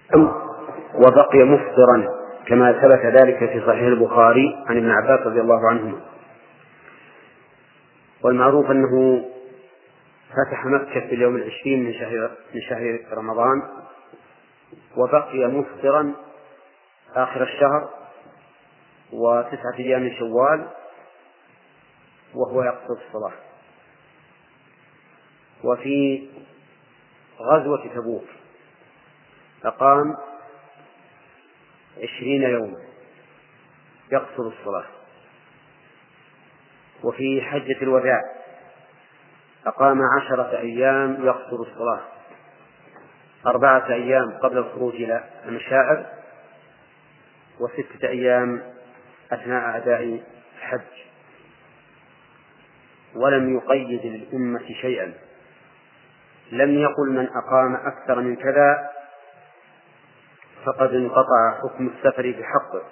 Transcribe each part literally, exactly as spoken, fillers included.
وبقي مفطرا كما ثبت ذلك في صحيح البخاري عن ابن عباس رضي الله عنهما. والمعروف أنه فتح مكة في اليوم العشرين من شهر, من شهر رمضان، وبقي مفطرا آخر الشهر وتسعة أيام من شوال وهو يقصد الصلاة. وفي غزوة تبوك أقام عشرين يوما يقصد الصلاة. وفي حجة الوداع أقام عشرة أيام يقصد الصلاة، أربعة أيام قبل الخروج إلى المشاعر، وستة أيام أثناء أداء الحج. ولم يقيد للأمة شيئا، لم يقل من أقام أكثر من كذا فقد انقطع حكم السفر بحقه.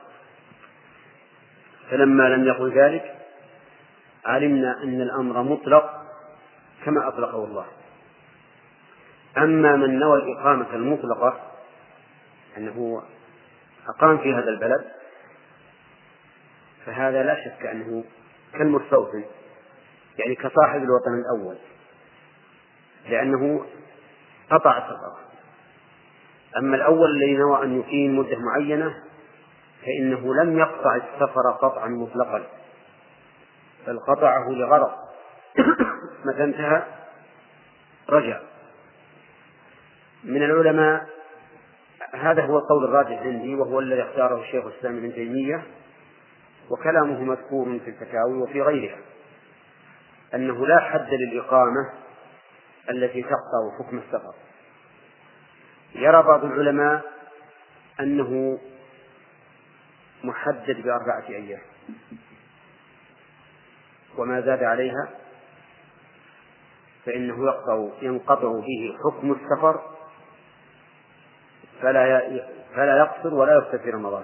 فلما لم يقل ذلك علمنا أن الأمر مطلق كما أطلقه الله. أما من نوى الإقامة المطلقة أنه أقام في هذا البلد فهذا لا شك أنه كالمستوطن، يعني كصاحب الوطن الأول، لأنه قطع سفره. أما الأول الذي نوى أن يقيم مدة معينة فإنه لم يقطع السفر قطعا مطلقا، بل قطعه لغرض، متى انتهى رجع. من العلماء هذا هو القول الراجح عندي، وهو الذي اختاره الشيخ الإسلام ابن تيمية، وكلامه مذكور في الفتاوي وفي غيرها، أنه لا حد للإقامة التي تقطع حكم السفر. يرى بعض العلماء أنه محدد بأربعة أيام، وما زاد عليها فإنه يقطع ينقطع به حكم السفر، فلا فلا يقصر ولا يفطر في رمضان.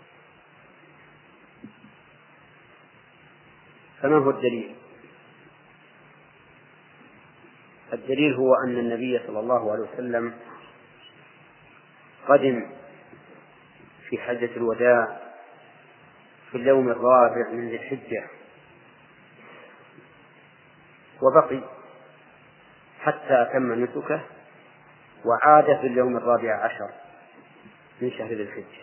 فما هو الدليل؟ الدليل هو أن النبي صلى الله عليه وسلم قدم في حجة الوداع في اليوم الرابع من ذي الحجة، وبقي حتى أتم نسكه، وعاد في اليوم الرابع عشر من شهر ذي الحجة.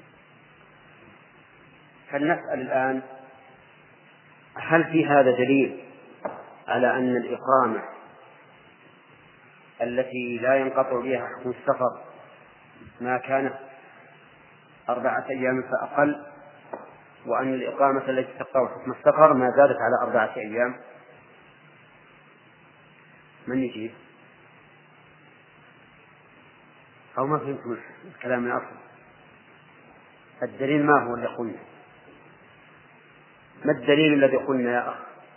فلنسأل الآن: هل في هذا دليل على أن الإقامة التي لا ينقطع بها حكم السفر ما كانت أربعة أيام فأقل، وأن الإقامة التي تقطع حكم السفر ما زادت على أربعة أيام؟ من يجيب؟ أو ما فهمتم الكلام من أصل؟ الدليل ما هو اللي قلنا؟ ما الدليل الذي قلنا يا أخ؟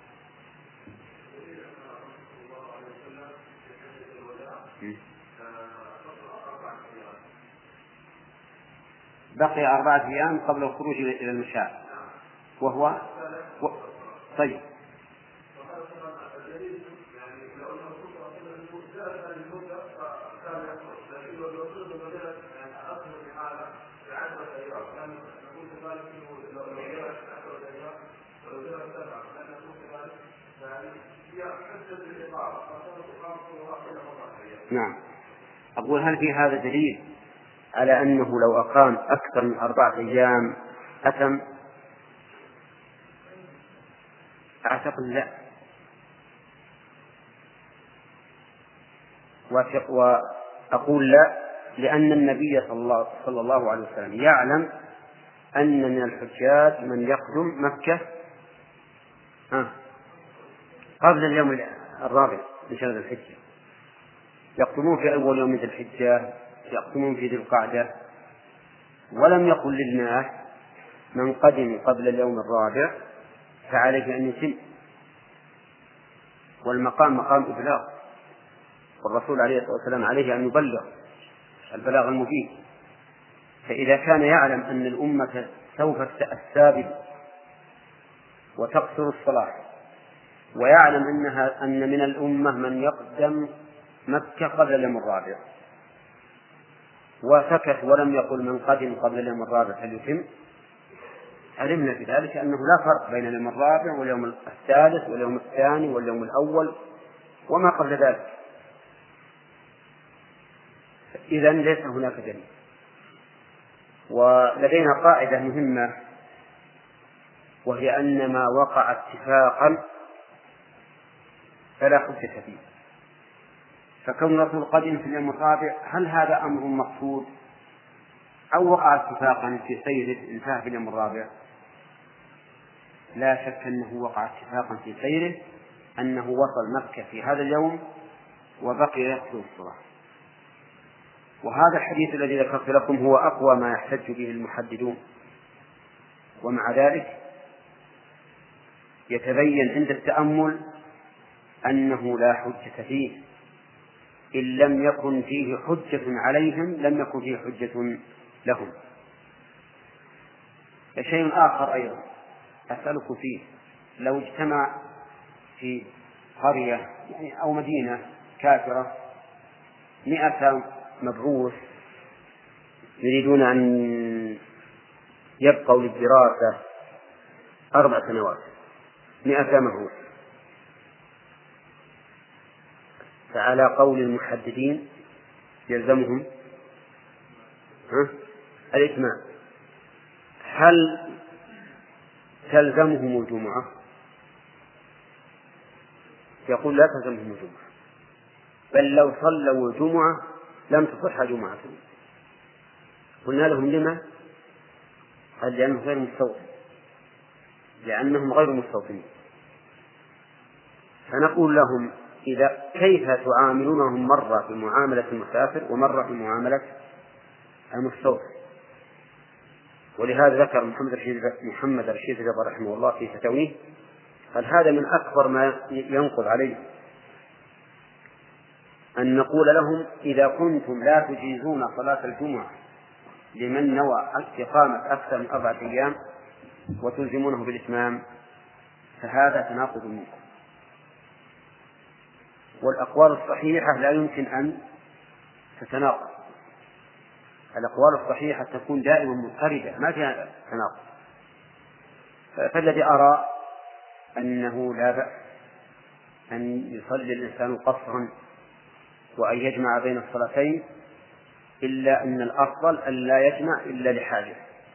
بقي أربعة أيام قبل الخروج إلى المشاعر، وهو و... طيب نعم. أقول: هل في هذا دليل على أنه لو أقام أكثر من أربعة أيام أتم؟ أعتقد لا. وأقول لا لأن النبي صلى الله عليه وسلم يعلم أن من الحجاج من يقدم مكة قبل اليوم الرابع من شهر ذي الحجة، يقدمون في أول يوم ذي الحجة، يقدمون في ذي القعدة، ولم يقل للناس من قدم قبل اليوم الرابع فعليه أن يتم. والمقام مقام إبلاغ، والرسول عليه الصلاة والسلام عليه أن يبلغ البلاغ المبين. فإذا كان يعلم أن الأمة سوف تستابد وتقصر الصلاة، ويعلم أنها أن من الأمة من يقدم مكة قبل اليوم الرابع، وسكت ولم يقل من قدم قبل اليوم الرابع فليتم، علمنا بذلك أنه لا فرق بين اليوم الرابع واليوم الثالث واليوم الثاني واليوم الأول وما قبل ذلك، إذن ليس هناك دليل. ولدينا قاعدة مهمة، وهي أن ما وقع اتفاقا فلا حجة فيه. فكون الرسول قدم في اليوم الرابع هل هذا أمر مقصود أو وقع اتفاقا في سيره انتهى في اليوم الرابع؟ لا شك أنه وقع اتفاقا في سيره أنه وصل مكة في هذا اليوم وبقي يقصد الصلاة. وهذا الحديث الذي ذكرت لكم هو أقوى ما يحتج به المحددون، ومع ذلك يتبين عند التأمل أنه لا حجة فيه، إن لم يكن فيه حجة عليهم لم يكن فيه حجة لهم. شيء آخر أيضا أسألك فيه، لو اجتمع في قرية يعني أو مدينة كافرة مئة مبعوث يريدون أن يبقوا للدراسة أربع سنوات، مئة مبعوث، فعلى قول المحددين يلزمهم الإتمام. هل تلزمهم الجمعة؟ يقول لا تلزمهم الجمعة، بل لو صلوا الجمعة لم تصح جمعة. قلنا لهم لما؟ قال لأنهم غير مستوطن، لأنهم غير مستوطنين. فنقول لهم إذا كيف تعاملونهم مرة في معاملة المسافر ومرة في معاملة المستوطن؟ ولهذا ذكر محمد رشيد محمد رشيد رضا رحمه الله في فتاويه، قال هذا من أكبر ما ينقض عليه أن نقول لهم إذا كنتم لا تجيزون صلاة الجمعة لمن نوى إقامة أكثر من أربعة أيام وتلزمونه بالإتمام فهذا تناقض منكم. والأقوال الصحيحة لا يمكن أن تتناقض، الأقوال الصحيحة تكون دائما مضطردة ما فيها تناقض. فالذي أرى أنه لا بأس أن يصلي الإنسان قصرا وأن يجمع بين الصلاتين، إلا أن الأفضل أن لا يجمع إلا لحاجة،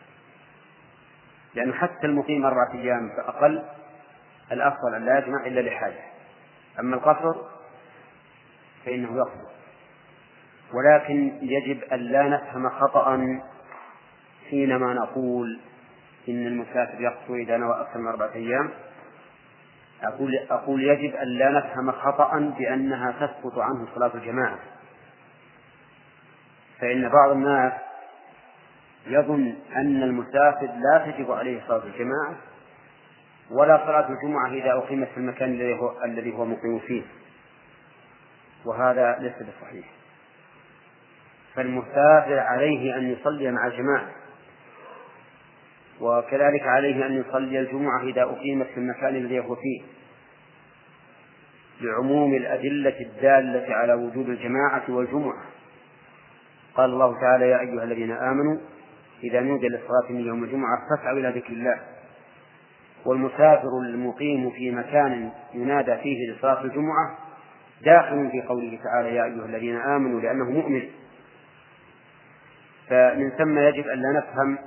لأن حتى المقيم أربعة أيام فأقل الأفضل أن لا يجمع إلا لحاجة. أما القصر فإنه يقصر. ولكن يجب أن لا نفهم خطأ حينما نقول إن المسافر يقصر إذا نوى أكثر من أربعة أيام. أقول, أقول يجب أن لا نفهم خطأ بأنها تسقط عنه صلاة الجماعة، فإن بعض الناس يظن أن المسافر لا تجب عليه صلاة الجماعة ولا صلاة الجمعة إذا أقيمت في المكان الذي هو, الذي هو مقيم فيه، وهذا ليس بصحيح. فالمسافر عليه أن يصلي مع الجماعة، وكذلك عليه أن يصلي الجمعة إذا أقيمت في المكان الذي هو فيه، لعموم الأدلة الدالة على وجوب الجماعة والجمعة. قال الله تعالى يا أيها الذين آمنوا إذا نودي للصلاة من يوم الجمعة فاسعوا إلى ذكر الله. والمسافر المقيم في مكان ينادى فيه لصلاة الجمعة داخل في قوله تعالى يا أيها الذين آمنوا لأنه مؤمن. فمن ثم يجب أن لا نفهم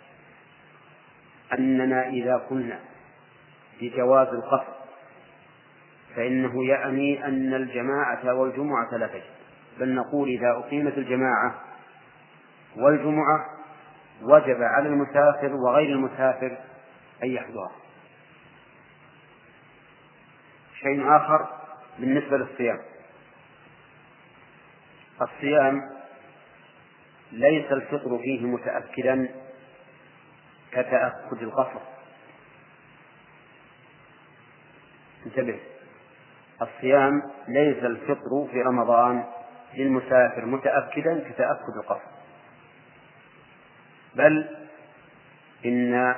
أننا إذا قلنا بجواز القصر فإنه يعني أن الجماعة والجمعة لا تجب، بل نقول إذا أقيمت الجماعة والجمعة وجب على المسافر وغير المسافر أن يحضر. شيء آخر بالنسبة للصيام، الصيام ليس الفطر فيه متأكدا كتأكد القصر. انتبه، الصيام ليس الفطر في رمضان للمسافر متأكدا كتأكد القصر، بل إن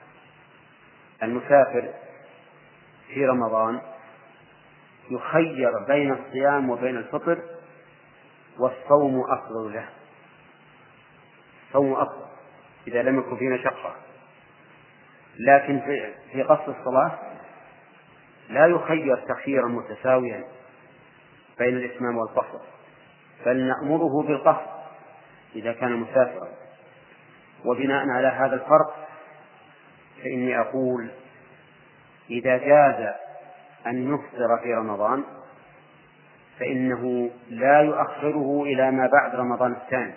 المسافر في رمضان يخير بين الصيام وبين الفطر، والصوم أفضل له. الصوم أفضل إذا لم يكن فيه مشقة. لكن في قصر الصلاة لا يخير تخييرا متساويا بين الإتمام والقصر، بل نأمره بالقصر إذا كان مسافرا. وبناء على هذا الفرق فإني أقول إذا جاز أن يفطر في رمضان فإنه لا يؤخره إلى ما بعد رمضان الثاني،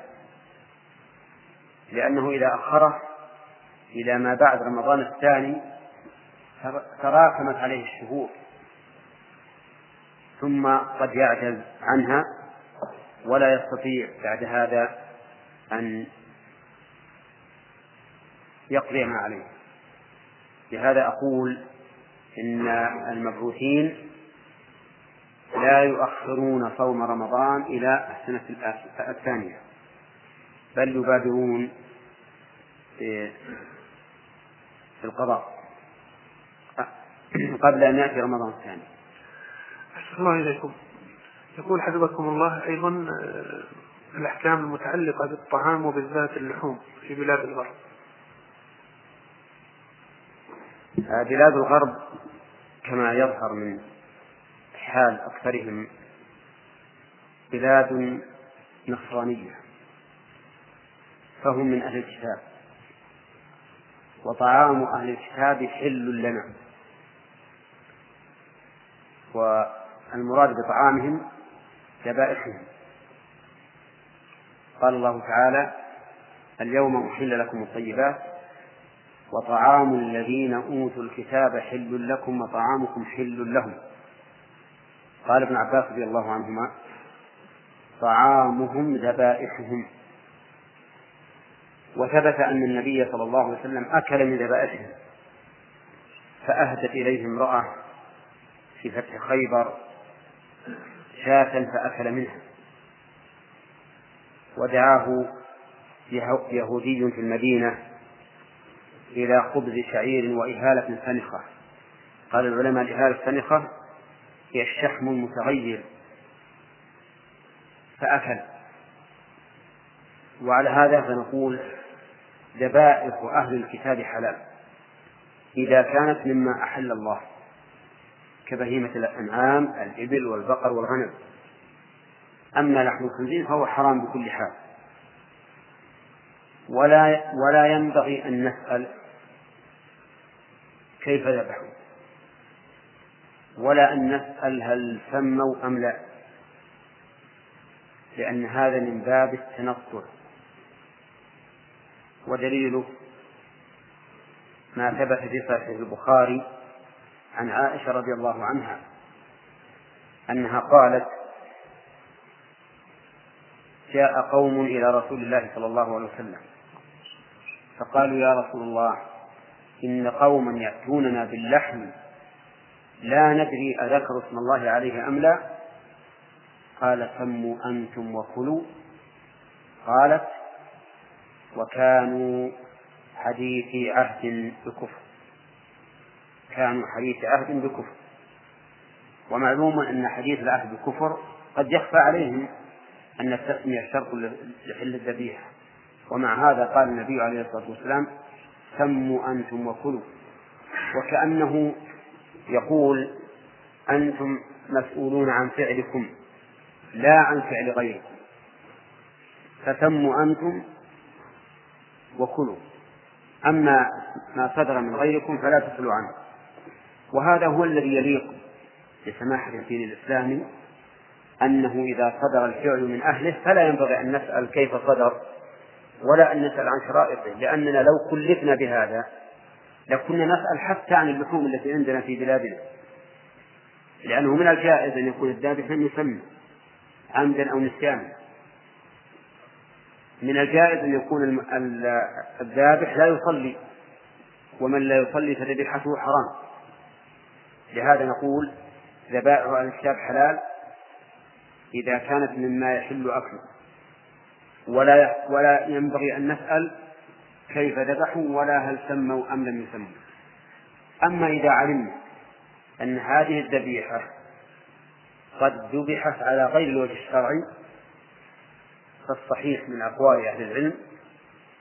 لأنه إذا أخره إلى ما بعد رمضان الثاني تراكمت عليه الشهور ثم قد يعجز عنها ولا يستطيع بعد هذا أن يقضي ما عليه. لهذا أقول إن المبعوثين لا يؤخرون صوم رمضان إلى السنة الثانية، بل يبادرون في القضاء قبل أن يأتي رمضان الثاني. أحسن الله إليكم. يقول حفظكم الله أيضا الأحكام المتعلقة بالطعام وبالذات اللحوم في بلاد الغرب. بلاد الغرب كما يظهر من حال أكثرهم بلاد نصرانية، فهم من أهل الكتاب، وطعام أهل الكتاب حل لنا، والمراد بطعامهم ذبائحهم. قال الله تعالى: اليوم أحل لكم الطيبات وطعام الذين أوتوا الكتاب حل لكم وطعامكم حل لهم. قال ابن عباس رضي الله عنهما: طعامهم ذبائحهم. وثبت أن النبي صلى الله عليه وسلم أكل من ذبائحهم، فأهدت إليه امرأة في فتح خيبر شاة فأكل منها، ودعاه يهودي في المدينة إلى خبز شعير وإهالة سنخة. قال العلماء: الإهالة السنخة هي الشحم المتغير، فأكل. وعلى هذا فنقول ذبائح أهل الكتاب حلال إذا كانت مما أحل الله، كبهيمة الأنعام الإبل والبقر والغنم. أما لحم الخنزير فهو حرام بكل حال. ولا ولا ينبغي أن نسأل كيف ذبحوا، ولا أن نسأل هل سموا أم لا، لأن هذا من باب التنطع. ودليله ما ثبت في صحيح البخاري عن عائشة رضي الله عنها أنها قالت: جاء قوم إلى رسول الله صلى الله عليه وسلم فقالوا: يا رسول الله، إن قوما يأتوننا باللحم لا ندري أذكر اسم الله عليه أم لا. قال: سموا أنتم وكلوا. قالت: وكانوا حديث عهد بكفر. كانوا حديث عهد بكفر. ومعلوم أن حديث العهد بكفر قد يخفى عليهم أن التسمية شرط لحل الذبيحة، ومع هذا قال النبي عليه الصلاة والسلام: سموا أنتم وكلوا، وكأنه يقول: أنتم مسؤولون عن فعلكم لا عن فعل غيركم، فسموا أنتم وكلوا، أما ما صدر من غيركم فلا تسألوا عنه. وهذا هو الذي يليق بسماحة الدين الإسلامي، أنه إذا صدر الفعل من أهله فلا ينبغي أن نسأل كيف صدر ولا أن نسأل عن شرائطه، لأننا لو كلفنا بهذا لكنا نسأل حتى عن اللحوم التي عندنا في بلادنا، لأنه من الجائز أن يكون الذابح لم يسمى عمدا أو نسيانا. من الجائز أن يكون الذابح لا يصلي، ومن لا يصلي فذبيحته حرام. لهذا نقول ذبائح أهل الكتاب حلال إذا كانت مما يحل أكله، ولا ولا ينبغي أن نسأل كيف ذبحوا ولا هل سموا أم لم يسموا. أما إذا علمنا أن هذه الذبيحة قد ذبحت على غير الوجه الشرعي، فالصحيح من أقوال أهل العلم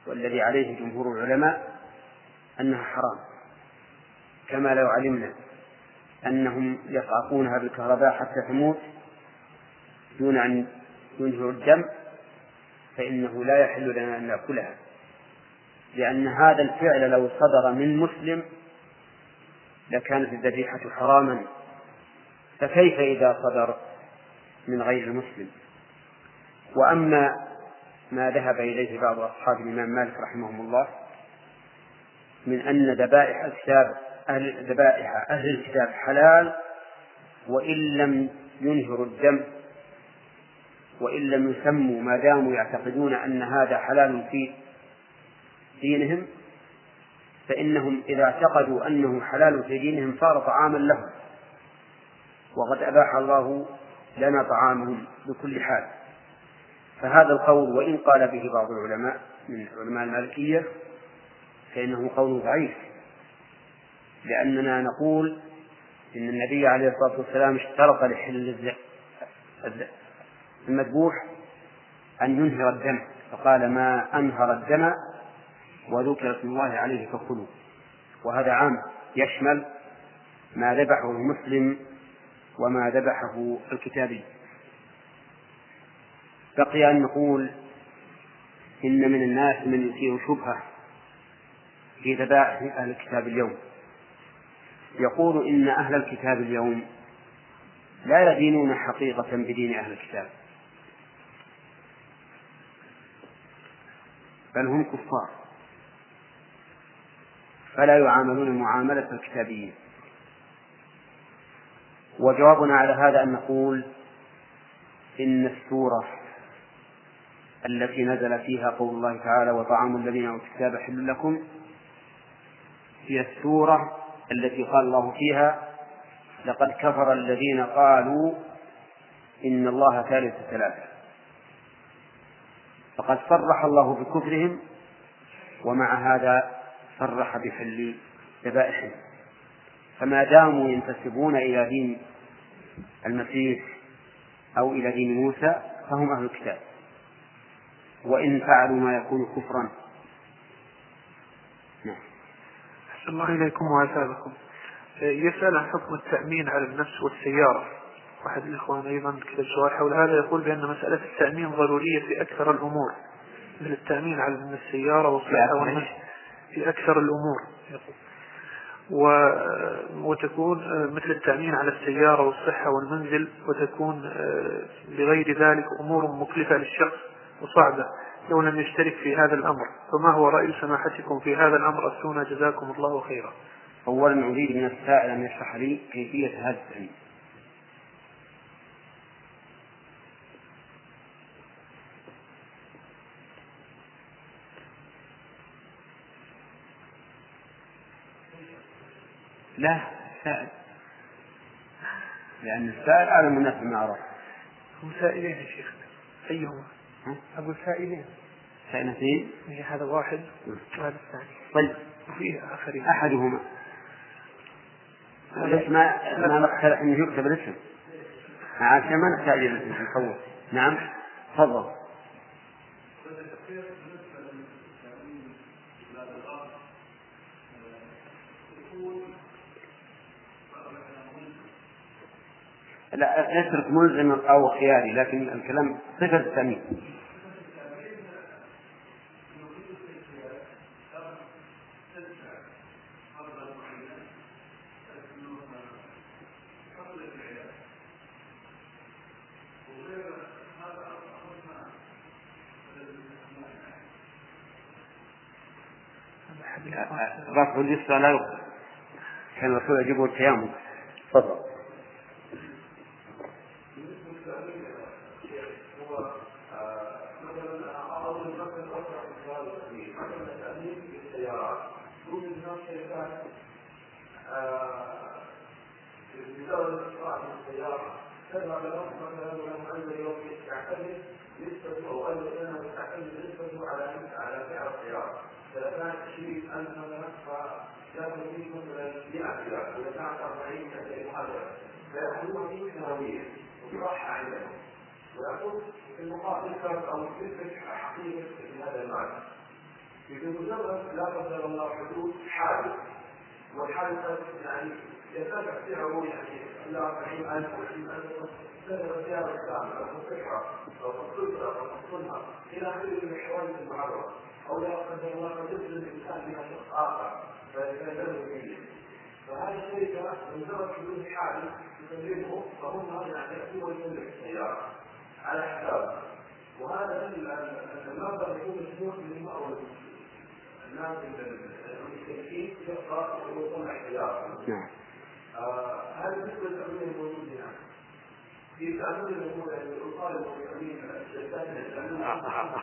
والذي عليه جمهور العلماء أنها حرام، كما لو علمنا أنهم يقعقونها بالكهرباء حتى تموت دون أن ينهوا الدم فإنه لا يحل لنا أن نأكلها، لأن هذا الفعل لو صدر من مسلم لكانت الذبيحة حراما، فكيف إذا صدر من غير المسلم؟ وأما ما ذهب إليه بعض أصحاب الإمام مالك رحمهم الله من أن ذبائح الكتاب أهل ذبائح أهل الكتاب حلال وإن لم ينهروا الدم وإن لم يسموا ما داموا يعتقدون أن هذا حلال في دينهم، فإنهم إذا اعتقدوا أنه حلال في دينهم صار طعاما لهم، وقد أباح الله لنا طعامهم بكل حال. فهذا القول وإن قال به بعض العلماء من علماء المالكية فإنه قول ضعيف، لأننا نقول إن النبي عليه الصلاة والسلام اشترط لحل المذبوح أن ينهر الدم، فقال ما أنهر الدم وذكر اسم الله عليه فكلوا، وهذا عام يشمل ما ذبحه المسلم وما ذبحه الكتابي. بقي أن نقول إن من الناس من يثير شبهة في ذبائح أهل الكتاب اليوم، يقول إن أهل الكتاب اليوم لا يدينون حقيقة بدين أهل الكتاب، بل هم كفار فلا يعاملون معاملة الكتابيين. وجوابنا على هذا أن نقول إن السورة التي نزل فيها قول الله تعالى وطعام الذين أوتوا الكتاب حل لكم هي السورة التي قال الله فيها لقد كفر الذين قالوا إن الله ثالث ثلاثة، فقد صرح الله بكفرهم ومع هذا صرح بحل ذبائحهم، فما داموا ينتسبون إلى دين المسيح أو إلى دين موسى فهم أهل الكتاب، وإن فعلوا ما يكون كفرا. نعم. أحسن الله إليكم وأثابكم. يسأل عن حكم التأمين على النفس والسيارة، واحد الإخوان أيضا كتب سؤال حول هذا، يقول بأن مسألة التأمين ضرورية في أكثر الأمور، مثل التأمين على السيارة والصحة والمنزل في أكثر الأمور، وتكون مثل التأمين على السيارة والصحة والمنزل، وتكون بغير ذلك أمور مكلفة للشخص وصعبة لو لم يشترك في هذا الأمر، فما هو رأي سماحتكم في هذا الأمر؟ أفتونا جزاكم الله خيرا. أولا أريد من السائل أن يشرح لي كيفية هذا التأمين. لا سائل، لأن السائل أعلم الناس بما عرف. هم سائلين يا شيخ، أيهما؟ أقول سائلين. سائلتين؟ هذا واحد وهذا الثاني. طيب وفيه آخرين. أحدهما ليش ما ما نقتل أن يكتب الاسم عشان ما نحتاج الاسم نصور. نعم تفضل. لا اترك ملزم أو خياري، لكن الكلام صفة التأمين. رفع اليسرى لا يقبل، كان الرسول يجب التيامن. تفضل. ويقول في المقابل أو في حقيقة في هذا المعنى إذا مجرد لا قدر الله حدوث حادث، والحادث يعني يتابع سعره يعني إلى أربعين ألف وعشرين ألف سنة سيارة كاملة أو تصحها أو تصلها أو تصلها إلى آخره من الحوادث المعرضة، أو لا قدر الله قد يبذل الإنسان بها شخص آخر فيتنزل فيه. فهذه الشركة مجرد حدوث حادث تسلمه فهم يعني يأتي ويسلم السيارة على حسابه. وهذا المبلغ يكون مسموح للمأوى الناس المستهلكين يبقى ويوصل احتياطا. نعم. هذا بالنسبه للتامين الموجود هنا. في تامين الامور يعني القائمه والتامين الشركات التامين